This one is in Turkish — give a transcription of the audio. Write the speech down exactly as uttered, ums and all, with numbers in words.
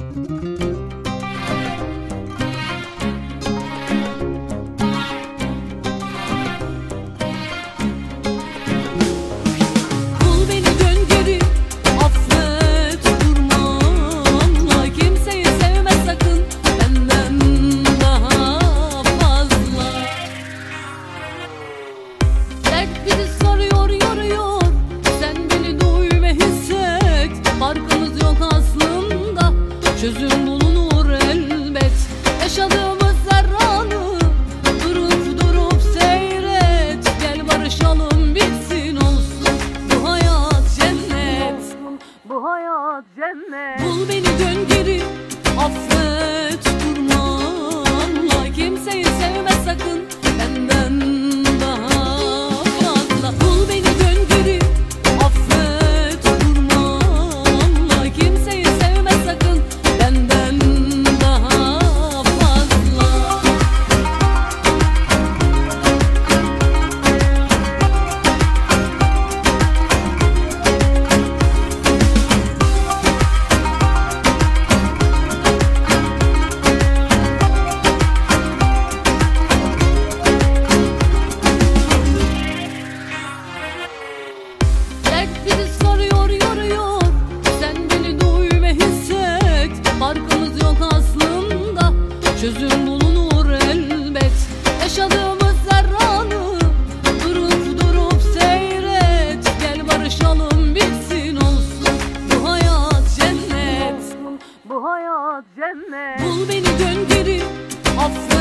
Çözüm bulunur elbet. Yaşadığımız her anı durup durup seyret. Gel barışalım, bitsin olsun bu hayat cennet. Bu hayat cennet. Bul beni, dön geri, affet, durma, anla. Kimseyi sevme sakın benden daha fazla. Bul beni, dön geri, affet, durma, anla. Kimseyi sevme sakın benden daha fazla. Dert bizi sarıyor, yoruyor. Sen beni duy ve hisset. Farkımız yok aslında. Çözüm bulunur elbet. Yaşadığımız her anı durup durup seyret. Gel barışalım, bitsin olsun bu hayat cennet. Bu hayat cennet. Bul beni, dön geri, affet.